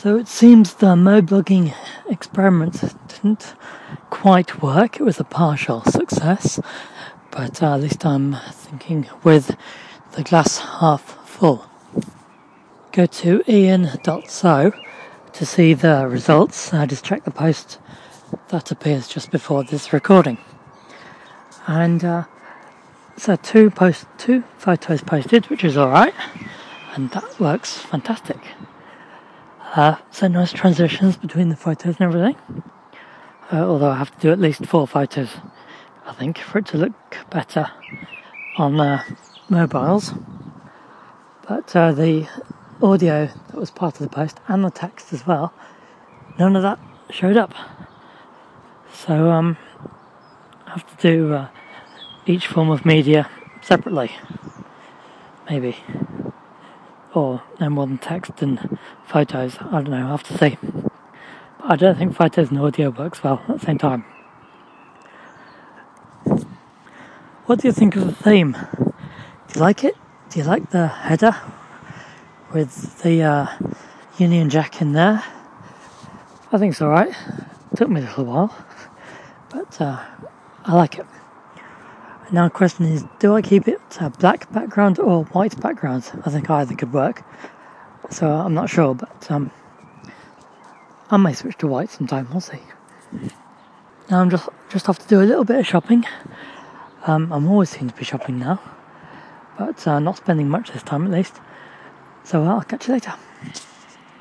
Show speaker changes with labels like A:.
A: So it seems the Moblogging experiment didn't quite work. It was a partial success, but at least I'm thinking with the glass half full. Go to ian.so to see the results. I just checked the post that appears just before this recording. And so two photos posted, which is alright, and that works fantastic. So nice transitions between the photos and everything. Although I have to do at least 4 photos, I think, for it to look better on mobiles. But the audio that was part of the post and the text as well, none of that showed up. So I have to do each form of media separately, maybe. Or no more than text and photos, I don't know, I'll have to see. But I don't think photos and audio works well at the same time. What do you think of the theme? Do you like it? Do you like the header with the Union Jack in there? I think it's alright. It took me a little while, but I like it. Now the question is, do I keep it black background or white background? I think either could work. So I'm not sure, but I may switch to white sometime, we'll see. Now I'm just off to do a little bit of shopping. I'm always seem to be shopping now, but not spending much this time at least. So I'll catch you later.